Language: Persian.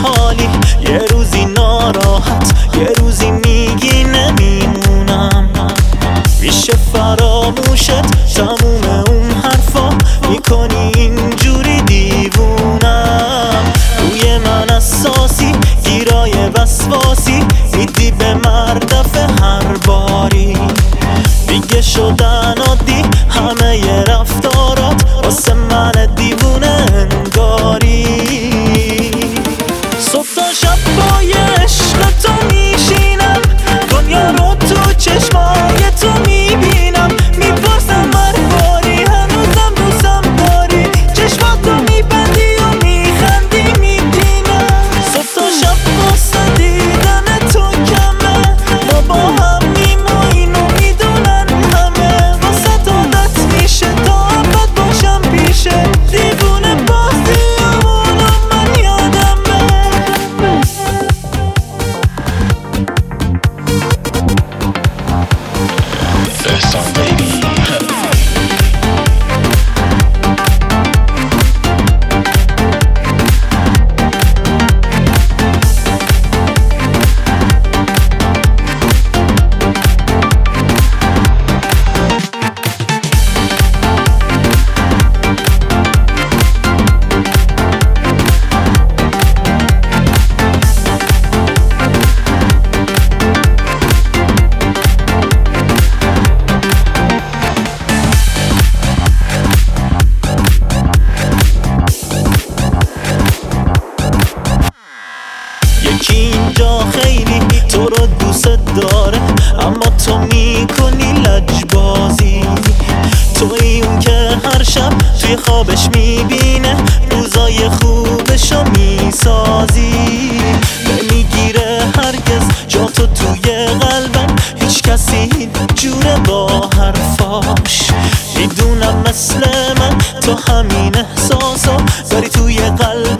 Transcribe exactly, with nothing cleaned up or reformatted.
خوشحالی، یه روزی ناراحت، یه روزی میگی نمیمونم. میشه فراموشت تموم اون حرفا، میکنی اینجوری دیوونم. روی من اساسی، گیرای وسواسی، میدی به مردف هر باری. دیگه شدن عادی همه ی رفتارات، واسه من دیوونه انگاری. صبح تا شب با عشق تو میشینم، دنیا رو تو چشمای تو میبینم. میپرسم هر باری هنوزم دوستم داری، چشماتو میبندی و میخندی میبینم. صبح تا شب واسه دیدن تو کمه، ما با هم میم و اینو میدونن همه. واسه عادت میشه تا ابد باشم پیشه، دیوونه بازی همونو من یادمه. First song, baby. یکی اینجا خیلی تو رو دوست داره، اما تو میکنی لجبازی. توی اون که هر شب توی خوابش میبینه روزای خوبشو میسازی. نمیگیره هرگز جا تو توی قلبم، هیچ کسی جوره با حرفاش. میدونم مثل من تو همین احساسا داری توی قلب